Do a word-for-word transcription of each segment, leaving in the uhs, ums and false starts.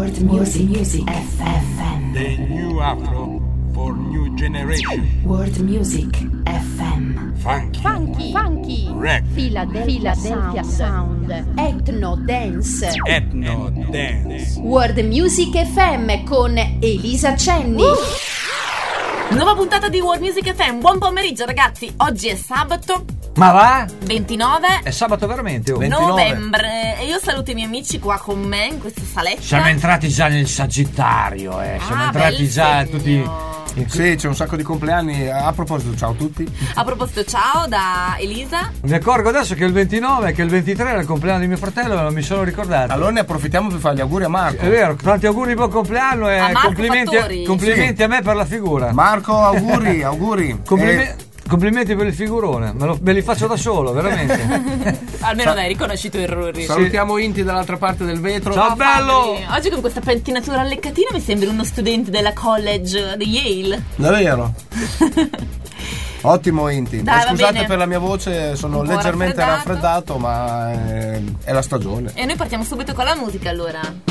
World Music, Music F M. The new Afro for new generation. World Music F M. Funky, Funky, Funky, Rap, Philadelphia, Philadelphia Sound, Sound. Ethno Dance, Ethno Dance. World Music F M con Elisa Cenni. Uh! Nuova puntata di World Music F M. Buon pomeriggio ragazzi, oggi è sabato. Ma va? ventinove È sabato veramente? Oh. novembre. E io saluto i miei amici qua con me in questa saletta. Siamo entrati già nel Sagittario, eh. Siamo Ah, entrati bel già segno. tutti. Sì, c'è un sacco di compleanni. A proposito, ciao a tutti. A proposito, ciao da Elisa. Mi accorgo adesso che il ventinove, che il ventitré era il compleanno di mio fratello, non mi sono ricordato. Allora ne approfittiamo per fare gli auguri a Marco. È vero, tanti auguri di buon compleanno e A Marco complimenti, Fattori. complimenti Sì. a me per la figura. Marco, auguri, auguri. Complime- Eh, Complimenti per il figurone, me, lo- me li faccio da solo, veramente. Almeno dai, riconosci i tuoi errori. salutiamo Inti dall'altra parte del vetro. Ciao bello! Fabri, oggi con questa pettinatura alleccatina mi sembri uno studente della college di Yale. Davvero? Ottimo Inti. Dai, Eh, va Scusate bene. per la mia voce, sono Un po' leggermente raffreddato. raffreddato, ma è, è la stagione. E noi partiamo subito con la musica allora.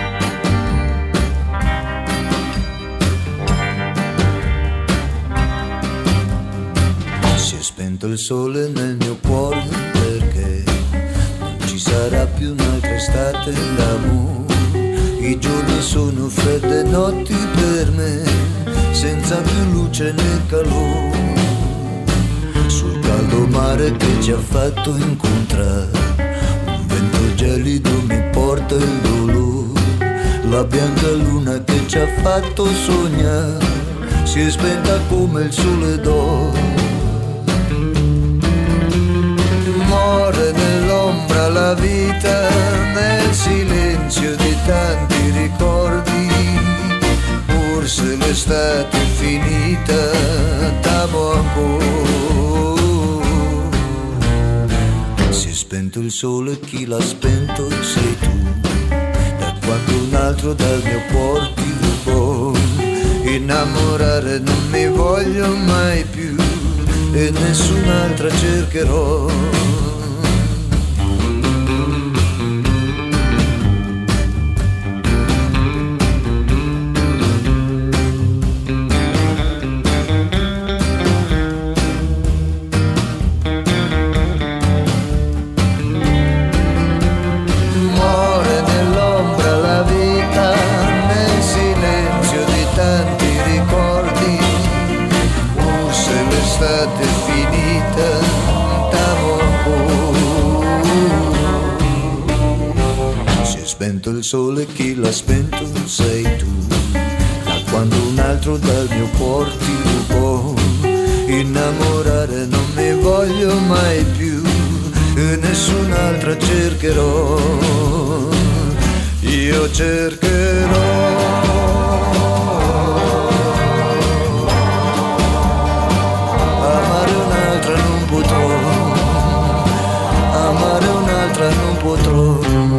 Si è spento il sole nel mio cuore perché non ci sarà più un'altra estate d'amore. I giorni sono fredde notti per me, senza più luce né calore. Sul caldo mare che ci ha fatto incontrare, un vento gelido mi porta il dolore. La bianca luna che ci ha fatto sognare si è spenta come il sole d'oro. Muore nell'ombra la vita, nel silenzio di tanti ricordi. Forse l'estate è finita, t'amo ancora. Si è spento il sole, chi l'ha spento sei tu. Da quando un altro dal mio cuore ti rubò. Innamorare non mi voglio mai più e nessun'altra cercherò. Muore nell'ombra la vita, nel silenzio di tanti ricordi. Forse l'estate è finita, t'amo ancora. Si è spento il sole, chi l'ha spento sei tu. Da quando un altro dal mio cuore ti rubò. Innamorare non mi voglio mai più e nessun'altra cercherò. Io cercherò. Amare un'altra non potrò, amare un'altra non potrò.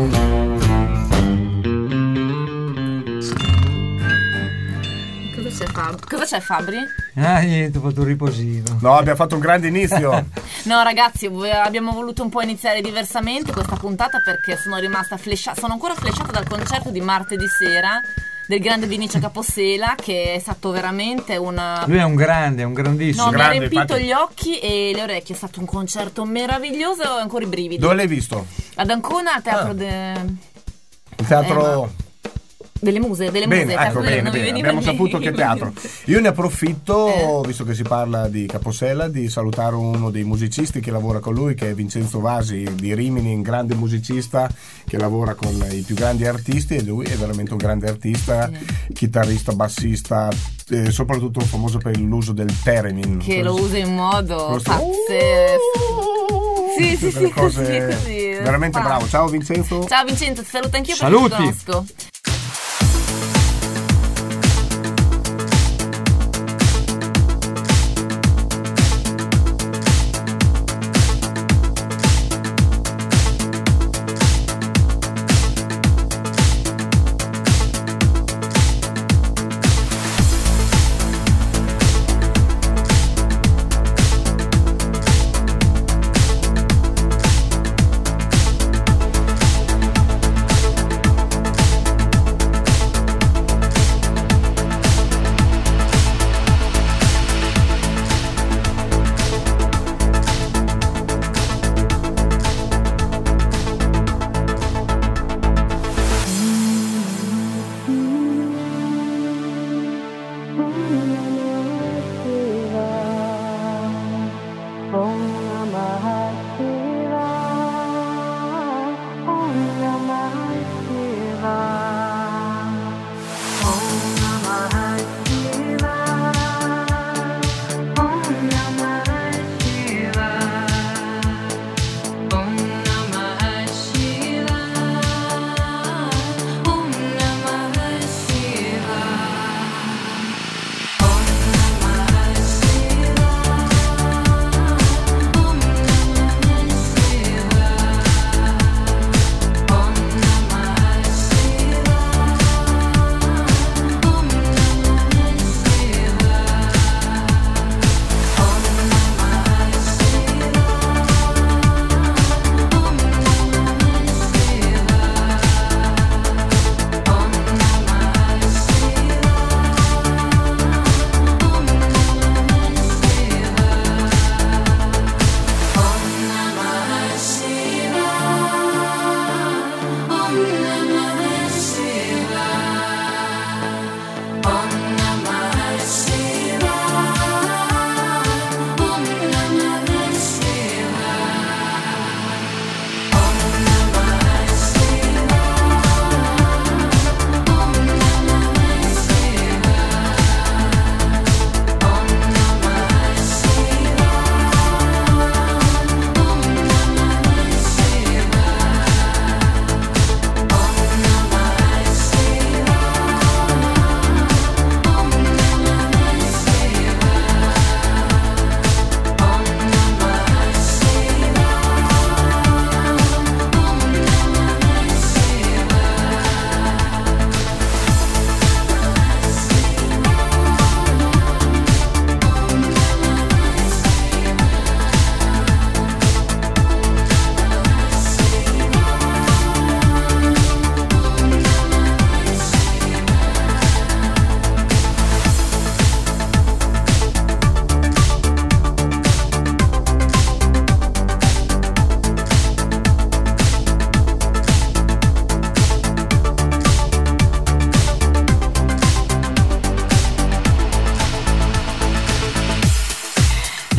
Cosa c'è Fabri? Cosa c'è Fabri? Ah, niente, ho fatto un riposino. No, abbiamo fatto un grande inizio. No ragazzi, abbiamo voluto un po' iniziare diversamente questa puntata perché sono rimasta flashata, sono ancora flashata dal concerto di martedì sera del grande Vinicio Capossela, che è stato veramente una... Lui è un grande, è un grandissimo. No, mi grande, ha riempito infatti. gli occhi e le orecchie, è stato un concerto meraviglioso e ho ancora i brividi. Dove l'hai visto? Ad Ancona, al teatro Ah. de... Il teatro. delle muse, delle Bene, muse. ecco, teatro- bene, non mi bene. veniva Abbiamo il- saputo che teatro. Io ne approfitto, Eh. visto che si parla di Capossela, di salutare uno dei musicisti che lavora con lui, che è Vincenzo Vasi di Rimini, un grande musicista che lavora con i più grandi artisti, e lui è veramente un grande artista, chitarrista, bassista, eh, soprattutto famoso per l'uso del theremin. Che lo usa in modo Questo- pazzesco. Sì, sì, Delle sì, cose così, così. veramente Fa. bravo. Ciao Vincenzo. Ciao Vincenzo, ti saluto anch'io perché Saluti. ti conosco.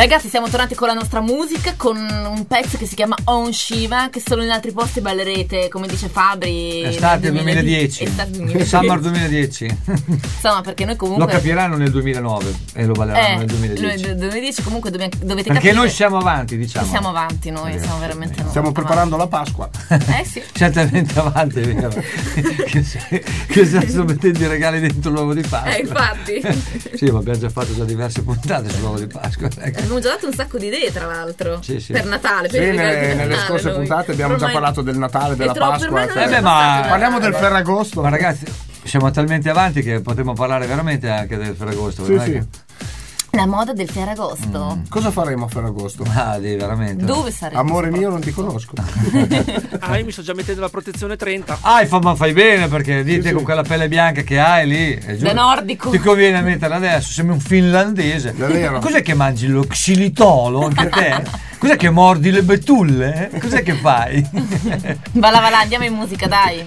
Ragazzi, siamo tornati con la nostra musica, con un pezzo che si chiama On Shiva, che solo in altri posti ballerete, come dice Fabri. Estate duemiladieci. Estate duemiladieci. Summer duemiladieci. Insomma, perché noi comunque Lo capiranno nel duemilanove e lo balleranno eh, nel duemiladieci. Nel duemiladieci comunque dovete perché capire. noi siamo avanti, diciamo. Siamo avanti noi, siamo veramente Stiamo avanti. preparando la Pasqua. Eh sì. Certamente avanti, è vero. che, se, che stanno mettendo i regali dentro l'uovo di Pasqua. Eh, infatti. Sì, ma abbiamo già fatto già diverse puntate sull'uovo di Pasqua. Ecco. Abbiamo già dato un sacco di idee, tra l'altro. Sì, sì. Per Natale, per Sì, i regali nelle, di nelle Natale, scorse noi. puntate abbiamo Ormai già parlato del Natale, della è troppo- Pasqua. per me non Eh è beh, ma- passato Parliamo Natale. del Ferragosto. Ma ragazzi, siamo talmente avanti che potremmo parlare veramente anche del Ferragosto. Sì, non è sì. che- La moda del Ferragosto. Mm. Cosa faremo a Ferragosto? Ah, di veramente. Dove saremo? Amore mio, non ti conosco. Ah, io mi sto già mettendo la protezione trenta. Ah, fa- ma fai bene perché dite Sì, sì. con quella pelle bianca che hai lì. È giusto. Da nordico. Ti conviene metterla adesso, sembri un finlandese. È vero. Cos'è che mangi lo xilitolo anche te? Cos'è che mordi le betulle? Cos'è che fai? Va là, va là, andiamo in musica, dai.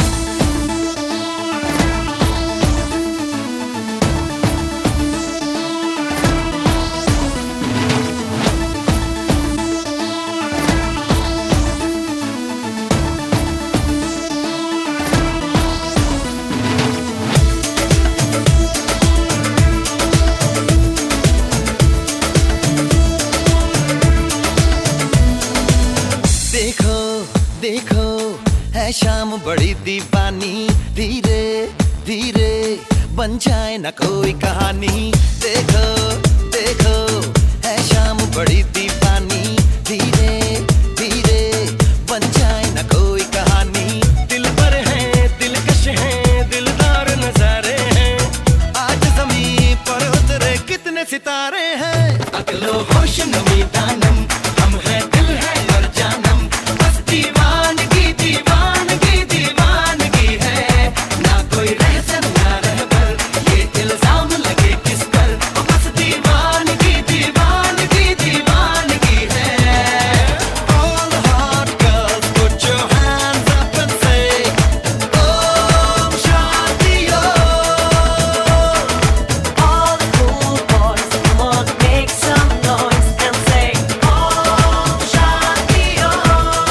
देखो देखो है शाम बड़ी दीवानी धीरे धीरे बन जाए न कोई कहानी देखो देखो है शाम बड़ी दीवानी धीरे धीरे बन जाए न कोई कहानी दिल पर है दिलकश है दिलदार नजारे हैं आज ज़मीं पर उतरे कितने सितारे हैं अगलो होश नमी दानम हम हैं दिल है और जानम बस दीवानगी दीवानगी दीवानगी है ना कोई रहसन ना रहबर ये इल्जाम लगे किस पर बस दीवानगी दीवानगी दीवानगी है All the hot girls put your hands up and say Om Shanti Om All the cool boys come on make some noise and say Om Shanti Om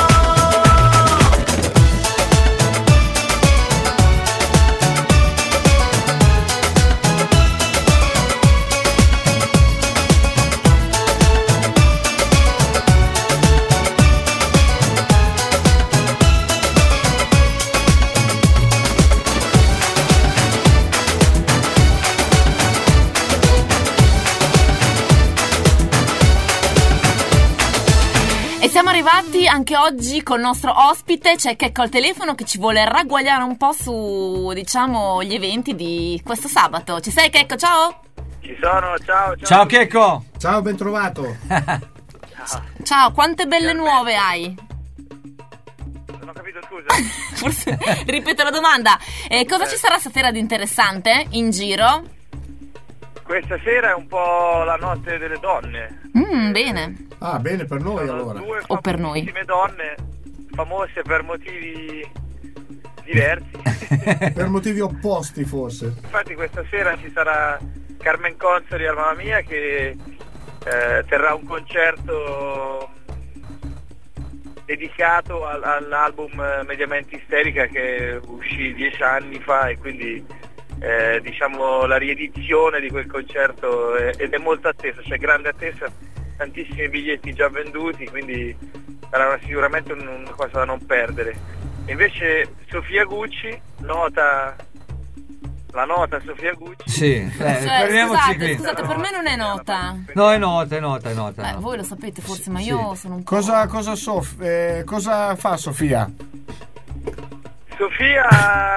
E siamo arrivati anche oggi col nostro ospite, c'è Checco al telefono che ci vuole ragguagliare un po' su, diciamo, gli eventi di questo sabato. Ci sei, Checco? Ciao! Ci sono, ciao, ciao. Ciao Checco! Ciao, ben trovato. Ciao, quante belle nuove hai? Non ho capito, scusa. Forse ripeto la domanda. Eh, cosa ci sarà stasera di interessante in giro? Questa sera è un po' la notte delle donne. Mm, bene. Ah, bene per noi Sono allora. due O per noi. famosissime donne, famose per motivi diversi. Per motivi opposti forse. Infatti questa sera ci sarà Carmen Consoli al Mamma Mia che eh, terrà un concerto dedicato al- all'album Mediamente Isterica che uscì dieci anni fa e quindi eh, diciamo la riedizione di quel concerto è, ed è molto attesa, c'è grande attesa, tantissimi biglietti già venduti, quindi sarà una- sicuramente un- una cosa da non perdere. E invece Sofia Gucci, nota, la nota Sofia Gucci. Sì, eh, Cioè, fermiamoci scusate, qui. scusate, per me non è nota. No, è nota, è nota, è nota. Beh, voi lo sapete forse, ma io sono un po'... Cosa, cosa, Sof- eh, cosa fa Sofia? Sofia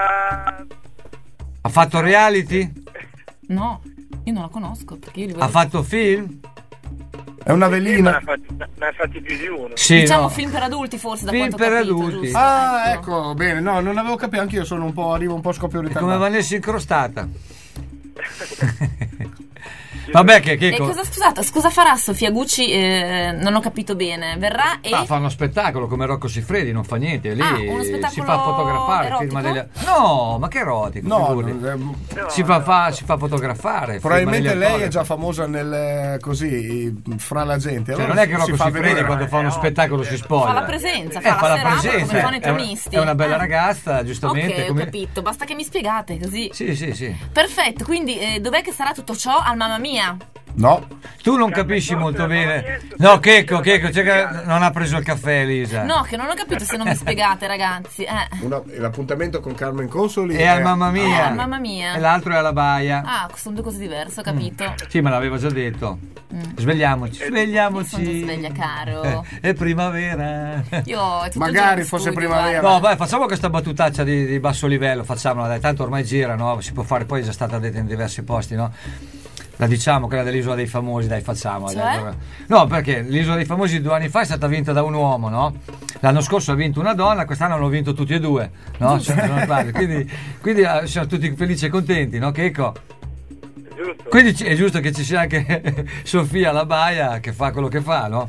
Ha fatto reality? No, io non la conosco perché io li Ha vedo... fatto film? È una ne ha velina. fatti, ne ha fatti più di uno. Sì, Diciamo no. film per adulti forse, da Film quanto ho per capito, adulti. giusto? Ah, ecco, bene, no, non avevo capito, anche io sono un po', arrivo un po' a scoppio È come ritardato. Vanessa incrostata. Sì, Vabbè, che, che E cosa, scusate, scusa farà Sofia Gucci? Eh, non ho capito bene. Verrà e... Ah, fa uno spettacolo come Rocco Siffredi, non fa niente. Lì Ah, uno spettacolo si fa fotografare. erotico? Firma degli... No, ma che erotico. No, figuri. non- si, fa, fa, si fa fotografare. Probabilmente firma degli lei è attori. già famosa nel, così fra la gente. Cioè, Allora non è che si Rocco fa Siffredi vedere. quando fa uno spettacolo si spoglia. Fa la presenza, Eh, fa la fa la serata presenza, come fanno i è una- tronisti. È una bella Ah. ragazza, giustamente. Ok, ho come... capito, basta che mi spiegate così. Sì, sì, sì. Perfetto, quindi eh, dov'è che sarà tutto ciò al Mamma Mia? No. Tu non capisci molto bene. No, Checco, Checco, c'è che non ha preso il caffè, Elisa. No, che non ho capito se non mi spiegate, ragazzi. Eh. Una- l'appuntamento con Carmen Consoli E al Mamma Mia. Ah, al Mamma Mia. E l'altro è alla baia. Ah, sono due cose diverse, ho capito. Sì, me l'avevo già detto. Mm. Svegliamoci, Sono già svegliamoci. sveglia, caro. Eh, è primavera. Io è tutto Magari il giorno in fosse studio, primavera. guarda. No, vai, facciamo questa battutaccia di, di basso livello, facciamola, dai, tanto ormai gira, no? Si può fare, poi è già stata detta in diversi posti, no? La diciamo, quella dell'Isola dei Famosi, dai, facciamola. Cioè? Dai. No, perché l'Isola dei Famosi due anni fa è stata vinta da un uomo, no? L'anno scorso ha vinto una donna, quest'anno hanno vinto tutti e due, no? Cioè, se non sbaglio. quindi quindi eh, siamo tutti felici e contenti, no? Checco? Giusto. Quindi ci- è giusto che ci sia anche Sofia alla baia che fa quello che fa, no?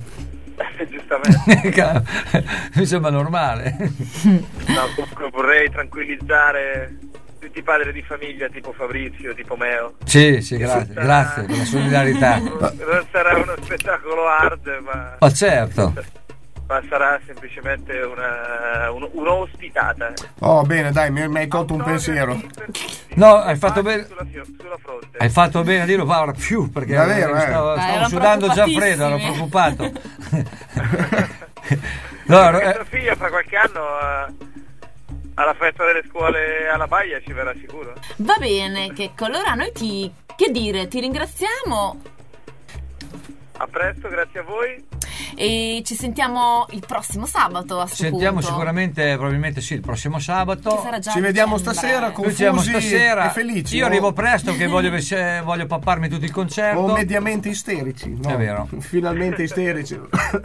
Giustamente. Mi sembra normale. No, comunque vorrei tranquillizzare tutti i padri di famiglia tipo Fabrizio, tipo Meo. Sì, sì, grazie, grazie per la solidarietà. Non sarà uno spettacolo hard, ma, Ma certo. ma sarà semplicemente una, un- un'ospitata. Oh, bene, dai, mi, mi hai tolto un pensiero. No, hai fatto bene. Sulla, fio- sulla fronte. Hai fatto bene a dirlo, Paola, più perché Davvero, mi eh? stavo, Dai, stavo erano sudando già freddo, ero preoccupatissimi. preoccupato. No, ero- Perché eh, sua figlia fra qualche anno eh, alla festa delle scuole alla baia ci verrà sicuro. Va bene, Checco, allora noi ti... Che dire, ti ringraziamo A presto, grazie a voi. e ci sentiamo il prossimo sabato a sto sentiamo punto. sicuramente, probabilmente sì, il prossimo Che sabato. sarà già Ci vediamo dicembre. stasera Noi ci vediamo confusi stasera. e felici. Io o- arrivo presto che voglio, ves- voglio papparmi tutto il concerto. O mediamente isterici. No, È vero. Finalmente isterici.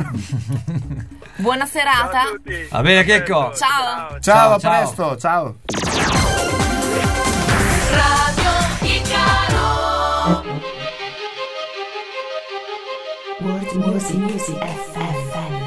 Buona Ciao serata. a tutti. Va bene, Checco. Ciao. Ciao, a ciao. presto, ciao. Radio Icaro. World Music Music F M.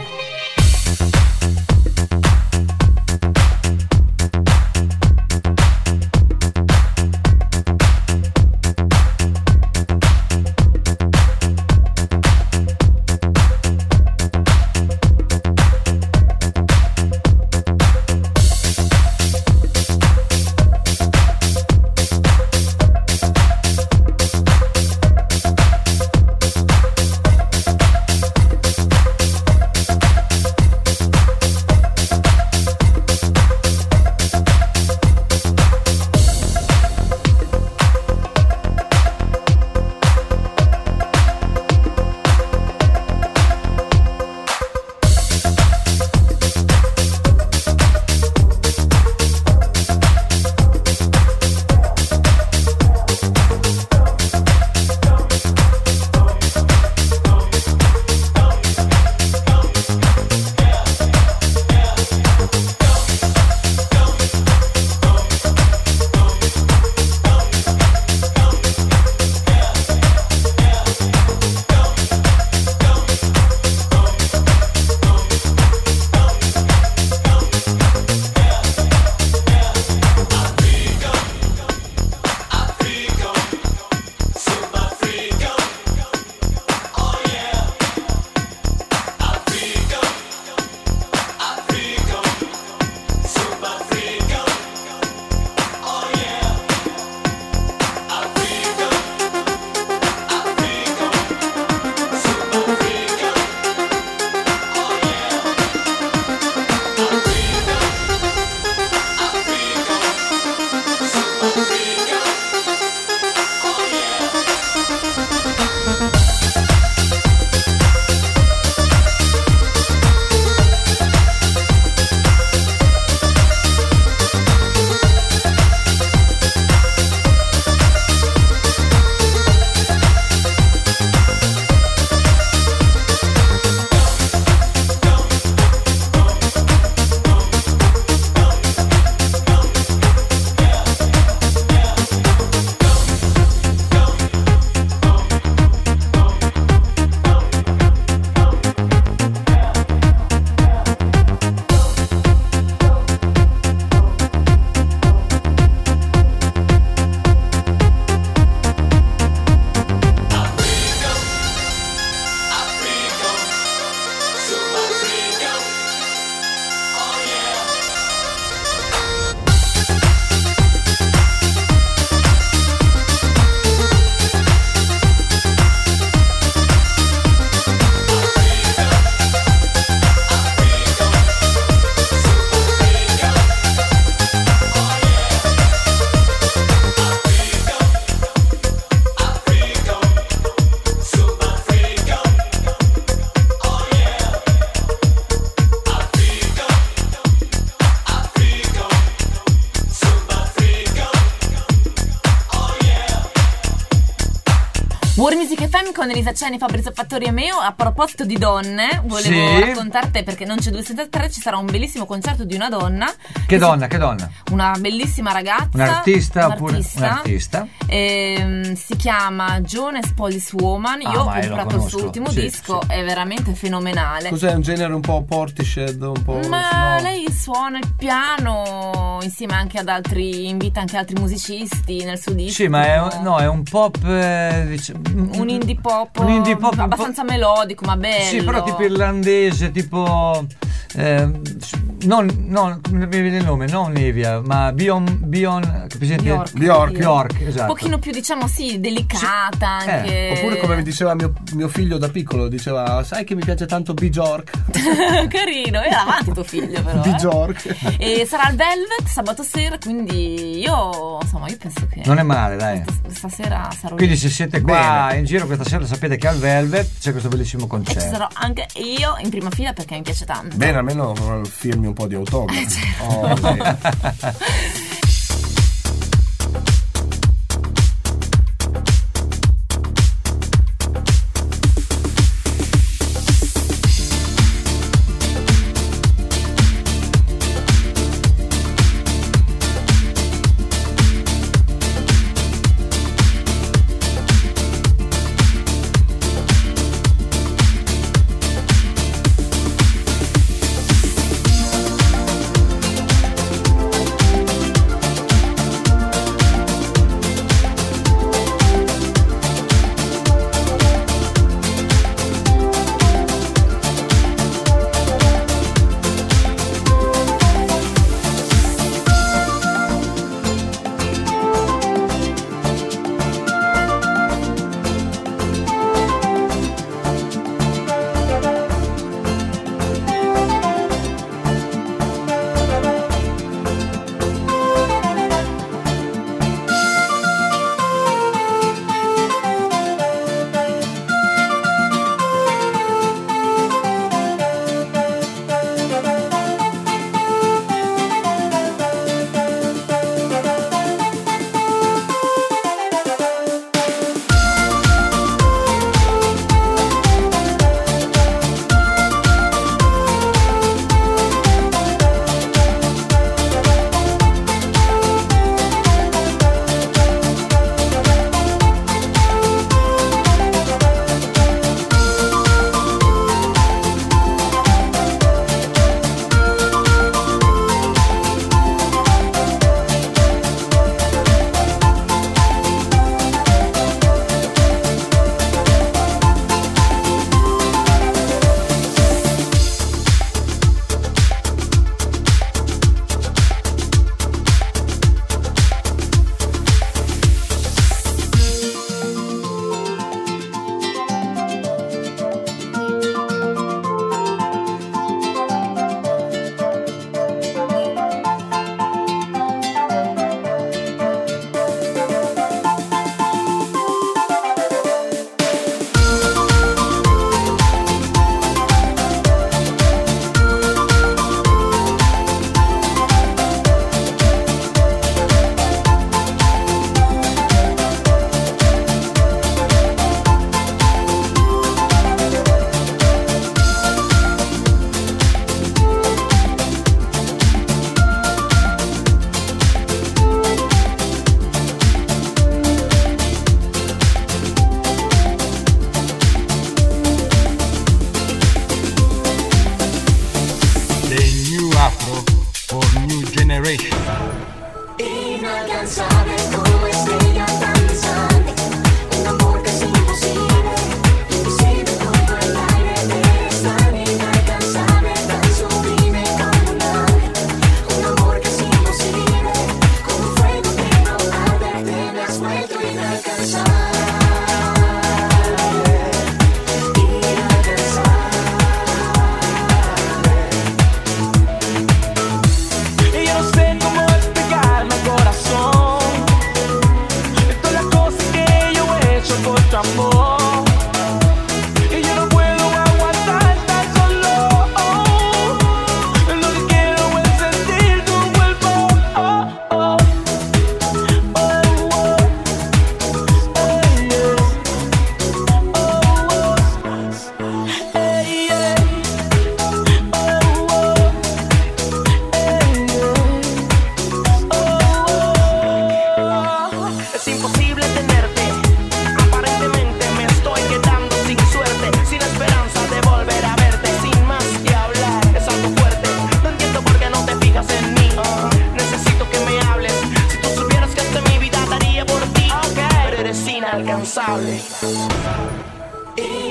con Elisa Ceni, Fabrizio Fattori e Meo. A proposito di donne, volevo Sì. raccontarti, perché non c'è due senza tre, ci sarà un bellissimo concerto di una donna. Che si- donna, che donna? Una bellissima ragazza. Un artista un oppure artista, un artista? ehm, si chiama Jonas Police Woman. Ah, Io ho ma io lo comprato il conosco, suo ultimo sì, disco, sì. è veramente fenomenale. Cos'è, un genere un po' Portishead, un po'... Ma no? lei suona il piano insieme anche ad altri, invita anche altri musicisti nel suo disco. Sì, ma è, tipo un- no, è un pop. eh, dice- un indie pop, un indie pop un po'- abbastanza melodico, ma bello. Sì, però tipo irlandese, tipo. ehm, non, non, non mi viene il nome, non Nevia, ma Beyond. Beyond che presente? Bjork. Bjork, Bjork, esatto. Un pochino più, diciamo, sì, delicata Eh, anche. Oppure come mi diceva mio, mio figlio da piccolo, diceva sai che mi piace tanto Bjork. Carino, era avanti tuo figlio però. eh. Bjork. E sarà al Velvet sabato sera, quindi io, insomma, io penso che Non è male, dai. stasera sarò Quindi lì. se siete qua Bene. in giro questa sera sapete che al Velvet c'è questo bellissimo E ci concerto. sarò anche io in prima fila perché mi piace tanto. Bene, almeno firmi un po' di autografi. certo. Oh, sì.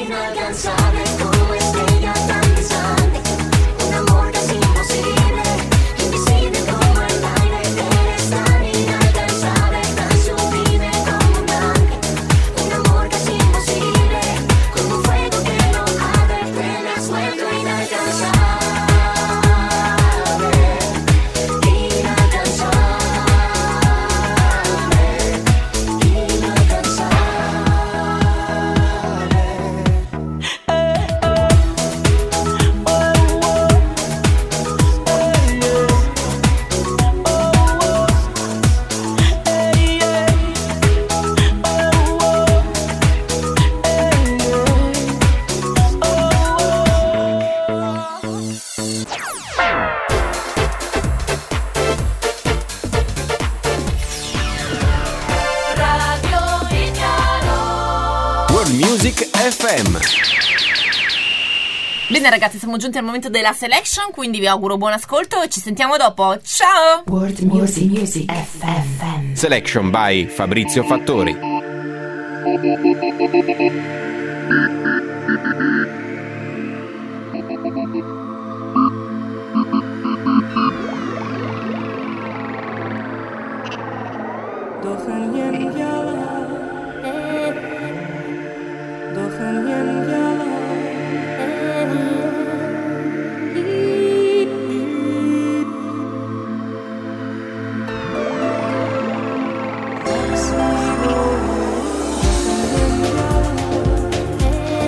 inalcanzable como estrella tan distante, un amor casi imposible, invisible como el aire, eres tan inalcanzable, tan sublime como un ángel, un amor casi imposible, como un fuego que no arde, te me has vuelto inalcanzable. Music F M. Bene ragazzi, siamo giunti al momento della selection, quindi vi auguro buon ascolto e ci sentiamo dopo. Ciao! World Music Music F M. Selection by Fabrizio Fattori. Hey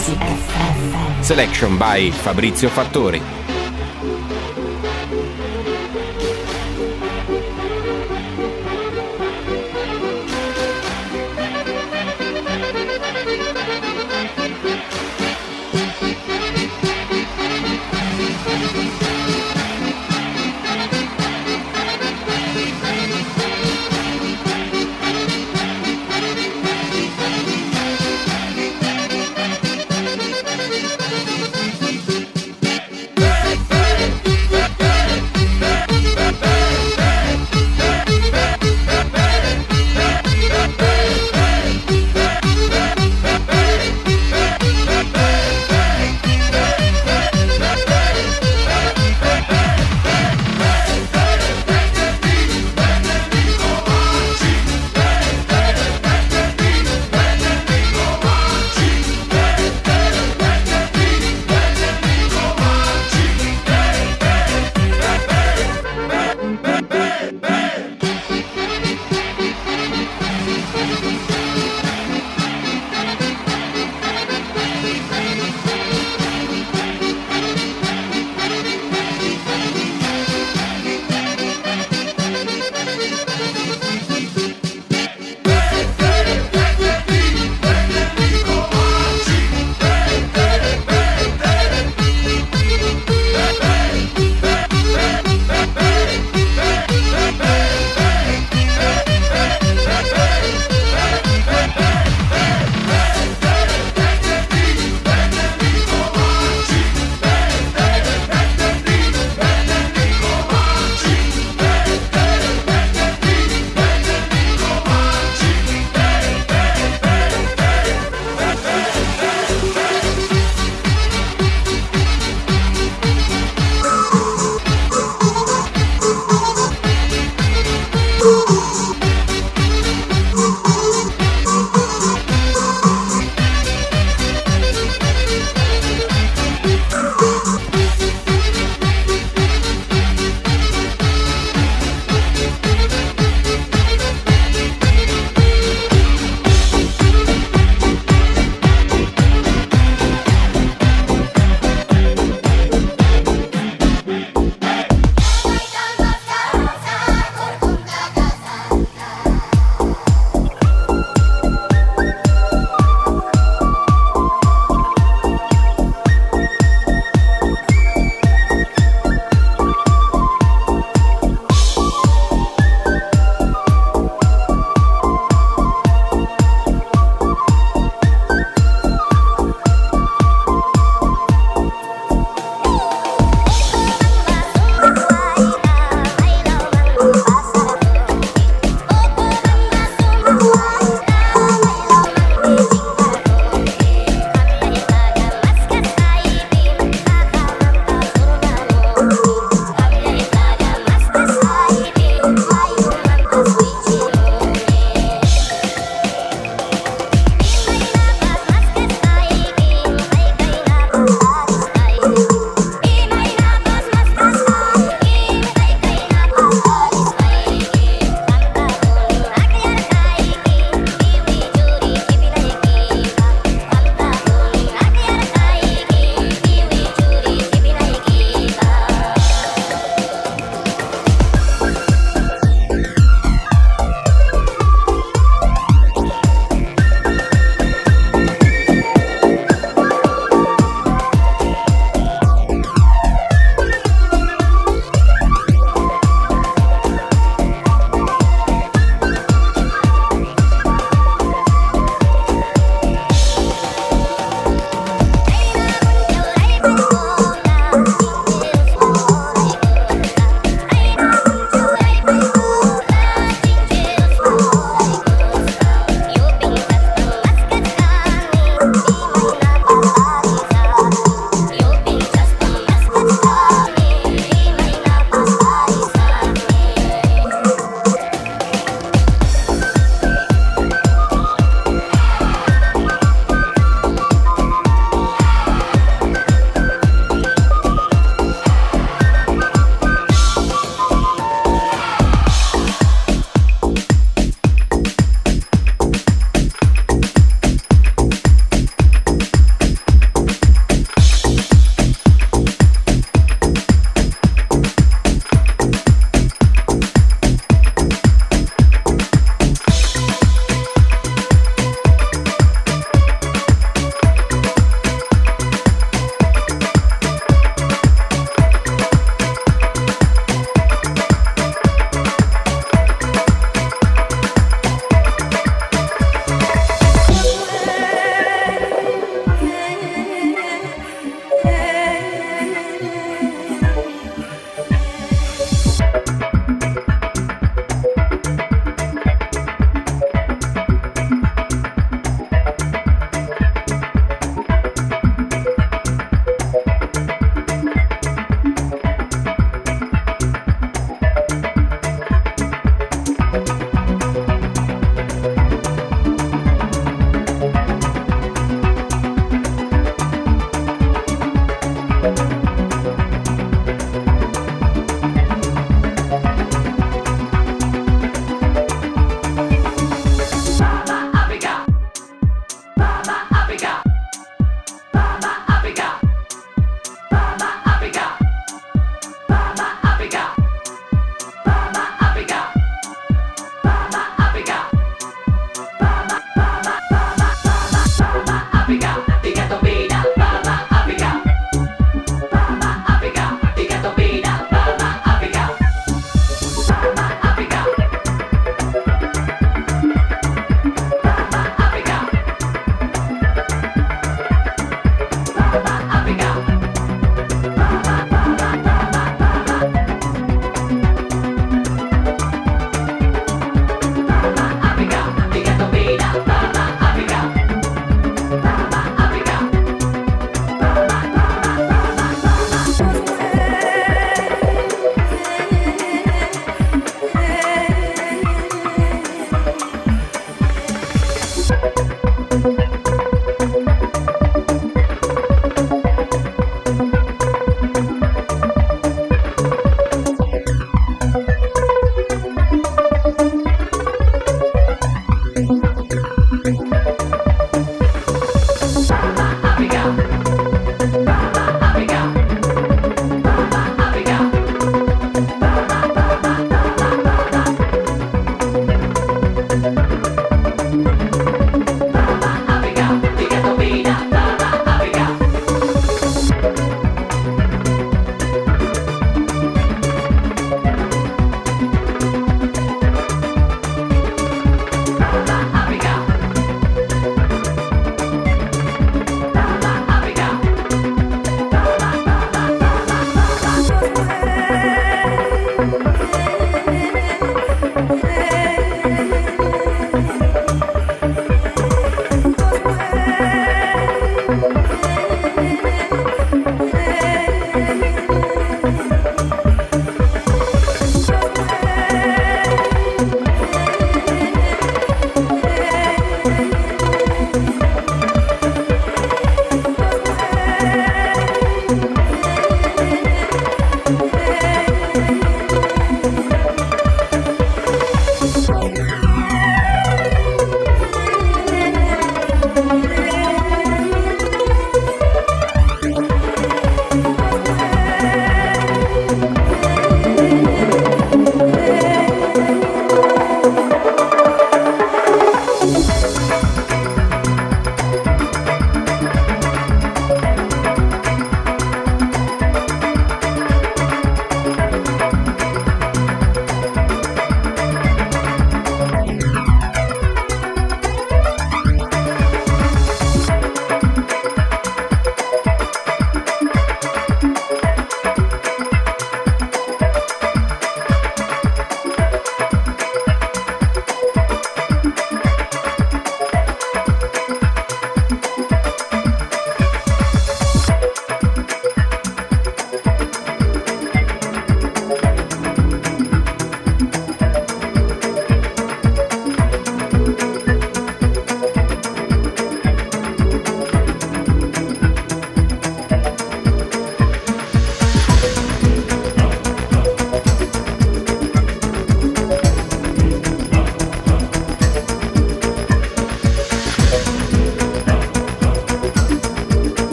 Music F M. Selection by Fabrizio Fattori. Hey!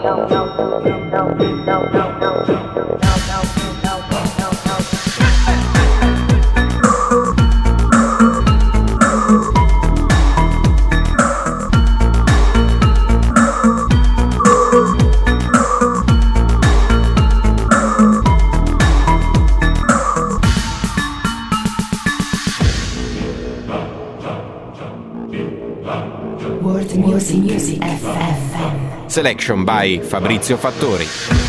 World Music Music F M. Selection by Fabrizio Fattori.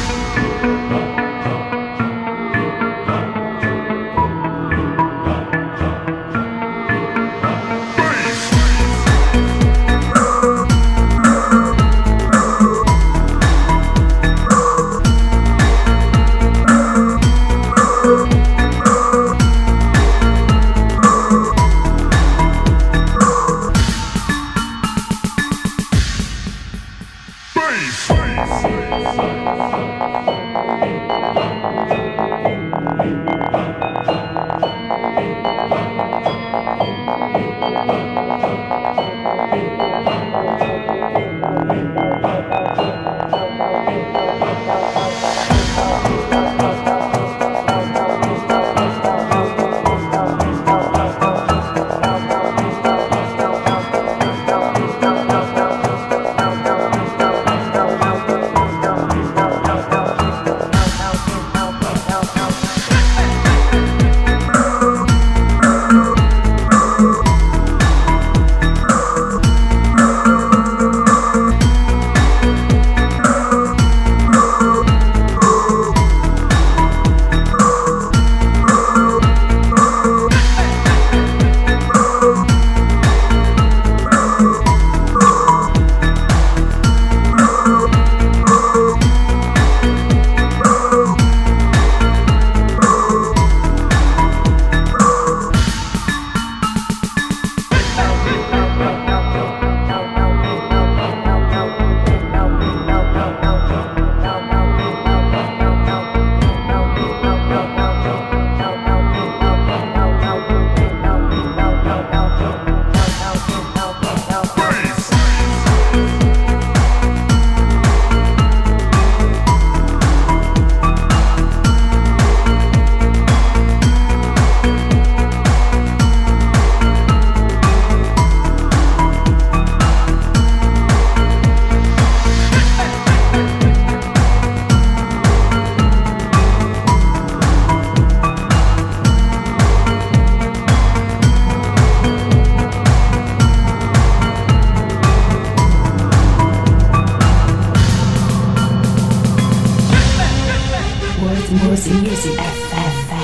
Music Music F M.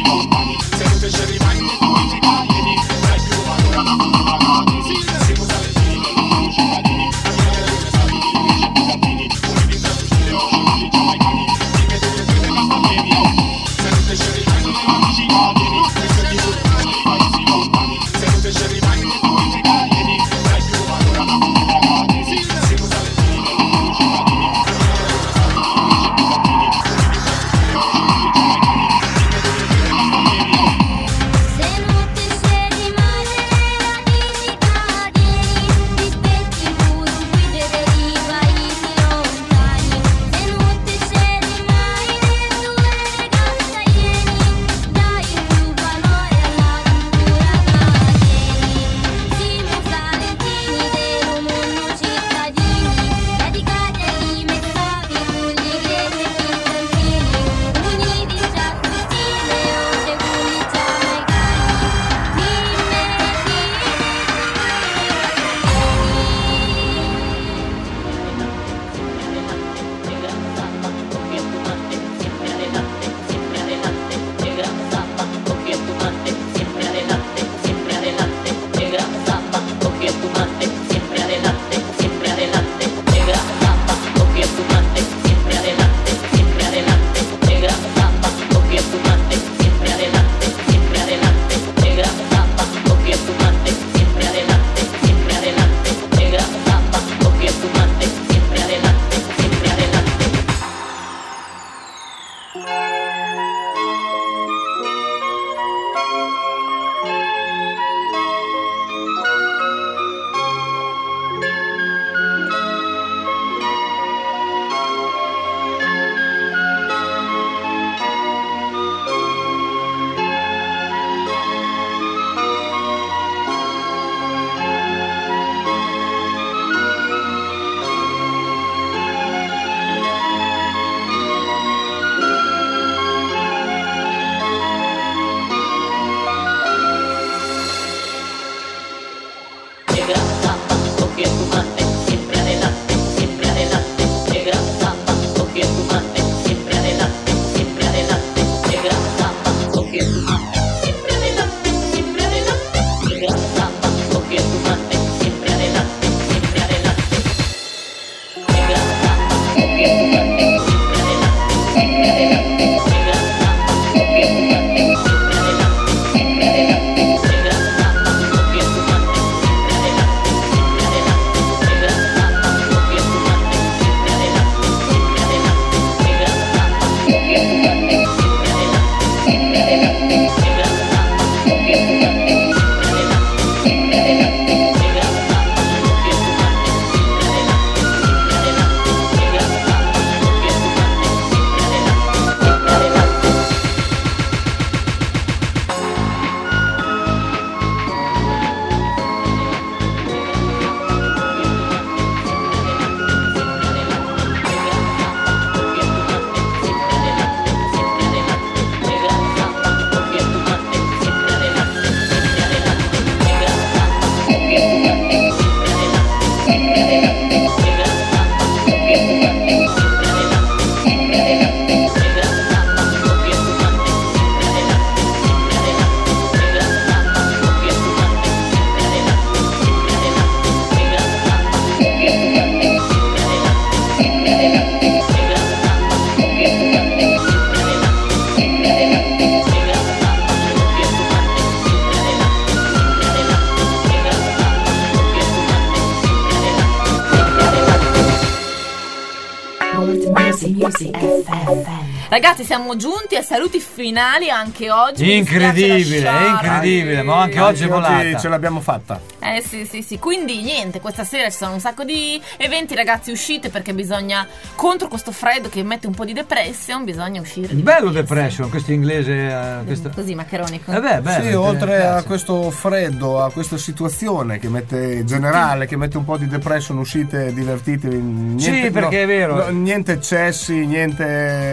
Ragazzi, siamo giunti ai saluti finali anche oggi. Incredibile, è incredibile, ma anche, anche oggi è volata. Oggi ce l'abbiamo fatta. Eh sì, sì, sì. Quindi niente, questa sera ci sono un sacco di eventi, ragazzi, uscite perché bisogna, contro questo freddo che mette un po' di depression, bisogna uscire. Bello depression, questo inglese. Uh, questo... Così maccheronico. Eh beh, beh, sì, beh, oltre beh, a questo freddo, a questa situazione che mette generale, che mette un po' di depression, uscite, divertitevi. Niente, sì, perché no, è vero. No, niente eccessi, niente no,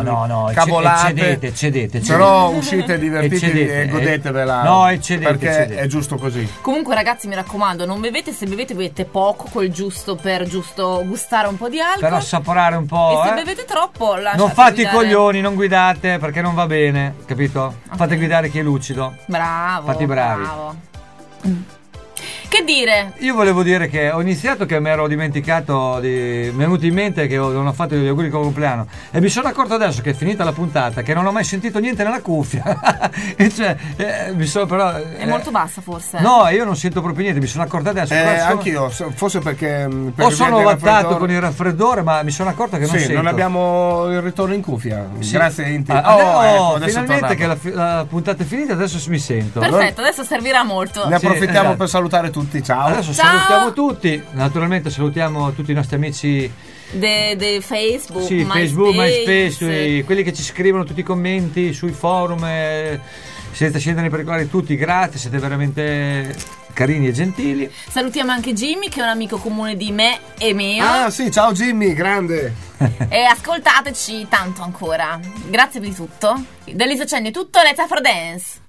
no, no, cavolate. eccedete, eccedete, eccedete. Però uscite divertiti Eccedete, e godetevela. no, eccedete, perché eccedete. è giusto così. Comunque ragazzi mi raccomando, non bevete, se bevete bevete poco, quel giusto per giusto gustare un po' di alcol. Per assaporare un po', e se eh. bevete troppo lasciate Non fate guidare. i coglioni, non guidate perché non va bene, capito? Fate guidare chi è lucido. Bravo. Fate i bravi. bravo. Che dire? Io volevo dire che ho iniziato che mi ero dimenticato di... mi è venuto in mente che ho- non ho fatto gli auguri con il compleanno e mi sono accorto adesso che è finita la puntata che non ho mai sentito niente nella cuffia. E cioè, eh, mi sono però... È molto bassa forse. No, io non sento proprio niente, mi sono accorto adesso. Eh, Però sono- anch'io, so- forse perché mh, per O via sono del vattato raffreddore- con il raffreddore, ma mi sono accorto che non Sì, sento. non abbiamo il ritorno in cuffia. Sì. Grazie Inti. Ah, oh, oh, ecco, adesso è finalmente tornato. che la, fi- la puntata è finita, adesso mi sento. Perfetto, adesso servirà molto. Ne approfittiamo esatto. per salutare tutti. Ciao. Adesso Ciao. salutiamo tutti, naturalmente salutiamo tutti i nostri amici De, de Facebook, sì, MySpace. Facebook, MySpace, sui- quelli che ci scrivono tutti i commenti sui forum, eh, senza scendere nei particolari tutti, grazie, siete veramente carini e gentili. Salutiamo anche Jimmy che è un amico comune di me e mio. Ah sì, ciao Jimmy, grande. E ascoltateci tanto ancora. Grazie per tutto. Dall'Isocenni è tutto, let's Afro Dance.